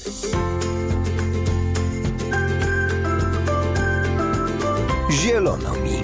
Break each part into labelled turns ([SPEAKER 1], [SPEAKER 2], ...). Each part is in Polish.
[SPEAKER 1] Zielono mi.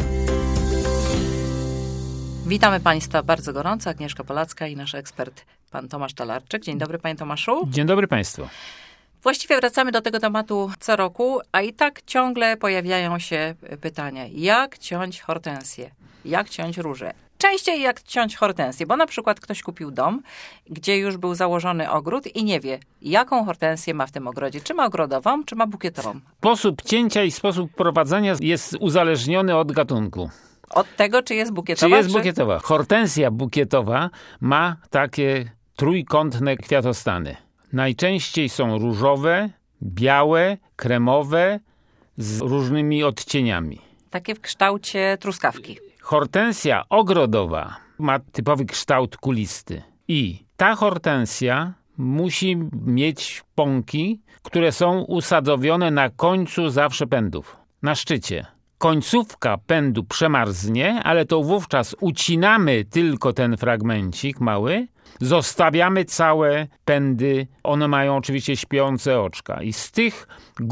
[SPEAKER 2] Witamy Państwa bardzo gorąco. Agnieszka Polacka i nasz ekspert, pan Tomasz Talarczyk. Dzień dobry, panie Tomaszu.
[SPEAKER 3] Dzień dobry Państwu.
[SPEAKER 2] Właściwie wracamy do tego tematu co roku, a i tak ciągle pojawiają się pytania. Jak ciąć hortensję? Jak ciąć róże? Częściej jak ciąć hortensję, bo na przykład ktoś kupił dom, gdzie już był założony ogród i nie wie, jaką hortensję ma w tym ogrodzie. Czy ma ogrodową, czy ma bukietową.
[SPEAKER 3] Sposób cięcia i sposób prowadzenia jest uzależniony od gatunku.
[SPEAKER 2] Od tego, czy jest bukietowa?
[SPEAKER 3] Czy jest bukietowa. Hortensja bukietowa ma takie trójkątne kwiatostany. Najczęściej są różowe, białe, kremowe, z różnymi odcieniami.
[SPEAKER 2] Takie w kształcie truskawki.
[SPEAKER 3] Hortensja ogrodowa ma typowy kształt kulisty. I ta hortensja musi mieć pąki, które są usadowione na końcu zawsze pędów, na szczycie. Końcówka pędu przemarznie, ale to wówczas ucinamy tylko ten fragmencik mały, zostawiamy całe pędy, one mają oczywiście śpiące oczka i z tych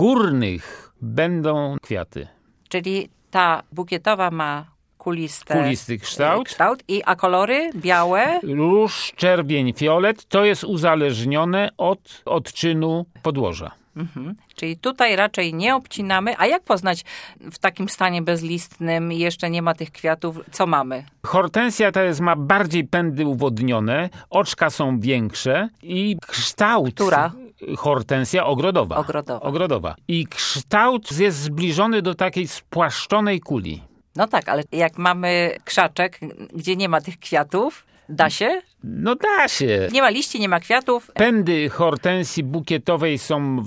[SPEAKER 3] górnych będą kwiaty.
[SPEAKER 2] Czyli ta bukietowa ma
[SPEAKER 3] kulisty kształt.
[SPEAKER 2] A kolory białe?
[SPEAKER 3] Róż, czerwień, fiolet to jest uzależnione od odczynu podłoża.
[SPEAKER 2] Mhm. Czyli tutaj raczej nie obcinamy. A jak poznać w takim stanie bezlistnym, jeszcze nie ma tych kwiatów, co mamy?
[SPEAKER 3] Hortensja ma bardziej pędy uwodnione, oczka są większe i kształt...
[SPEAKER 2] Która?
[SPEAKER 3] Hortensja ogrodowa. Ogrodowa. I kształt jest zbliżony do takiej spłaszczonej kuli.
[SPEAKER 2] No tak, ale jak mamy krzaczek, gdzie nie ma tych kwiatów, da się?
[SPEAKER 3] No da się.
[SPEAKER 2] Nie ma liści, nie ma kwiatów.
[SPEAKER 3] Pędy hortensji bukietowej są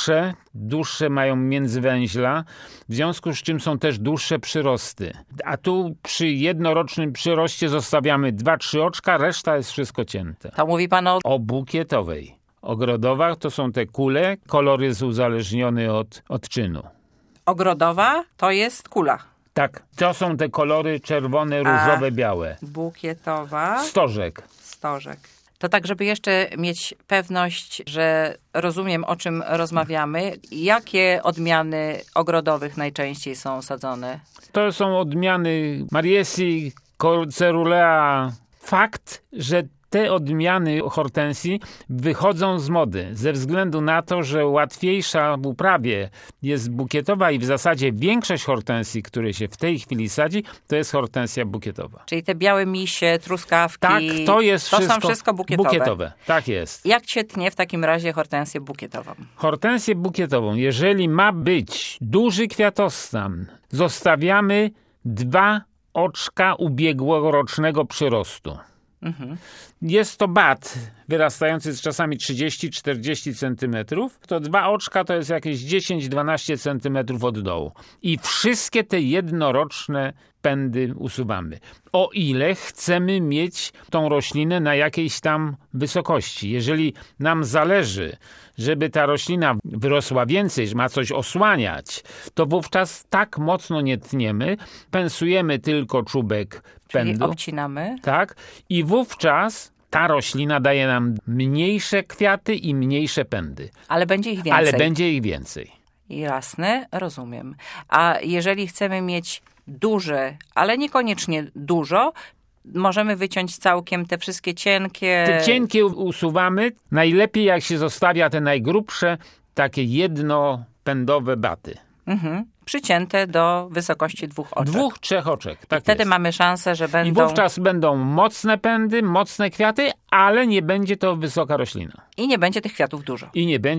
[SPEAKER 3] dłuższe mają międzywęźla, w związku z czym są też dłuższe przyrosty. A tu przy jednorocznym przyroście zostawiamy 2-3 oczka, reszta jest wszystko cięte.
[SPEAKER 2] To mówi pan
[SPEAKER 3] o bukietowej. Ogrodowa to są te kule, kolor jest uzależniony od odczynu.
[SPEAKER 2] Ogrodowa to jest kula.
[SPEAKER 3] Tak, to są te kolory czerwone, różowe, białe.
[SPEAKER 2] Bukietowa.
[SPEAKER 3] Stożek.
[SPEAKER 2] To tak, żeby jeszcze mieć pewność, że rozumiem, o czym rozmawiamy. Jakie odmiany ogrodowych najczęściej są sadzone?
[SPEAKER 3] To są odmiany Mariesi, Cerulea. Fakt, że te odmiany hortensji wychodzą z mody ze względu na to, że łatwiejsza w uprawie jest bukietowa i w zasadzie większość hortensji, które się w tej chwili sadzi, to jest hortensja bukietowa.
[SPEAKER 2] Czyli te białe misie, truskawki,
[SPEAKER 3] tak, to
[SPEAKER 2] są wszystko bukietowe.
[SPEAKER 3] Tak jest.
[SPEAKER 2] Jak się tnie w takim razie hortensję bukietową?
[SPEAKER 3] Hortensję bukietową, jeżeli ma być duży kwiatostan, zostawiamy 2 oczka ubiegłorocznego przyrostu. Mhm. Jest to bat wyrastający z czasami 30-40 centymetrów. To 2 oczka to jest jakieś 10-12 centymetrów od dołu. I wszystkie te jednoroczne pędy usuwamy. O ile chcemy mieć tą roślinę na jakiejś tam wysokości. Jeżeli nam zależy, żeby ta roślina wyrosła więcej, że ma coś osłaniać, to wówczas tak mocno nie tniemy, pensujemy tylko czubek pędu.
[SPEAKER 2] Czyli obcinamy.
[SPEAKER 3] Tak. I wówczas ta roślina daje nam mniejsze kwiaty i mniejsze pędy.
[SPEAKER 2] Ale będzie ich więcej.
[SPEAKER 3] Jasne,
[SPEAKER 2] rozumiem. A jeżeli chcemy mieć duże, ale niekoniecznie dużo, możemy wyciąć całkiem te wszystkie cienkie...
[SPEAKER 3] Te cienkie usuwamy. Najlepiej jak się zostawia te najgrubsze, takie jednopędowe baty.
[SPEAKER 2] Mhm. Przycięte do wysokości 2 oczek.
[SPEAKER 3] 2-3 oczek, tak.
[SPEAKER 2] Wtedy
[SPEAKER 3] jest.
[SPEAKER 2] mamy szansę, że będą...
[SPEAKER 3] I wówczas będą mocne pędy, mocne kwiaty, ale nie będzie to wysoka roślina.
[SPEAKER 2] I nie będzie tych kwiatów dużo.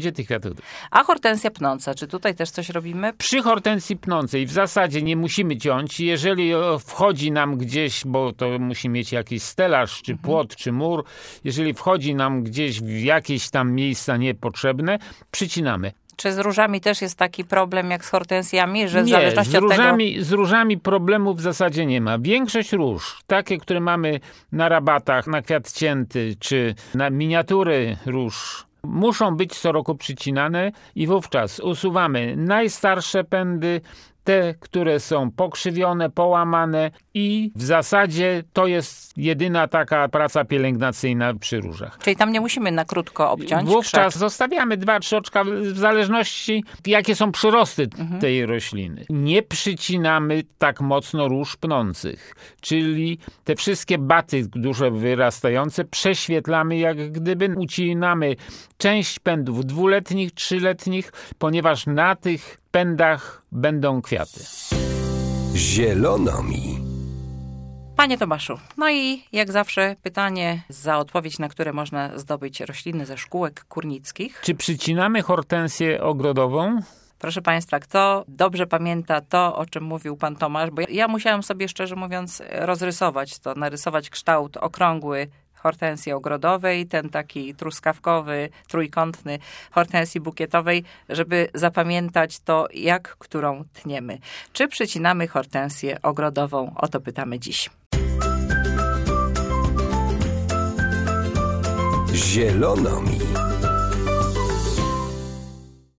[SPEAKER 3] A
[SPEAKER 2] hortensja pnąca, czy tutaj też coś robimy?
[SPEAKER 3] Przy hortensji pnącej w zasadzie nie musimy ciąć. Jeżeli wchodzi nam gdzieś, bo to musi mieć jakiś stelaż, czy płot, czy mur, jeżeli wchodzi nam gdzieś w jakieś tam miejsca niepotrzebne, przycinamy.
[SPEAKER 2] Czy z różami też jest taki problem jak z hortensjami, że w
[SPEAKER 3] nie,
[SPEAKER 2] zależności od tego...
[SPEAKER 3] z różami problemu w zasadzie nie ma. Większość róż, takie, które mamy na rabatach, na kwiat cięty, czy na miniatury róż, muszą być co roku przycinane i wówczas usuwamy najstarsze pędy, te, które są pokrzywione, połamane i w zasadzie to jest jedyna taka praca pielęgnacyjna przy różach.
[SPEAKER 2] Czyli tam nie musimy na krótko obciąć
[SPEAKER 3] Wówczas
[SPEAKER 2] krzaczki.
[SPEAKER 3] zostawiamy 2-3 oczka w zależności jakie są przyrosty tej rośliny. Nie przycinamy tak mocno róż pnących, czyli te wszystkie baty duże wyrastające prześwietlamy, jak gdyby ucinamy część pędów 2-letnich, 3-letnich, ponieważ na tych pędach będą kwiaty.
[SPEAKER 1] Zielono mi.
[SPEAKER 2] Panie Tomaszu, no i jak zawsze pytanie, za odpowiedź na które można zdobyć rośliny ze szkółek kurnickich.
[SPEAKER 3] Czy przycinamy hortensję ogrodową?
[SPEAKER 2] Proszę Państwa, kto dobrze pamięta to, o czym mówił pan Tomasz, bo ja musiałam sobie szczerze mówiąc rozrysować to, narysować kształt okrągły hortensji ogrodowej, ten taki truskawkowy, trójkątny hortensji bukietowej, żeby zapamiętać to, jak którą tniemy. Czy przycinamy hortensję ogrodową? O to pytamy dziś.
[SPEAKER 1] Zielono mi.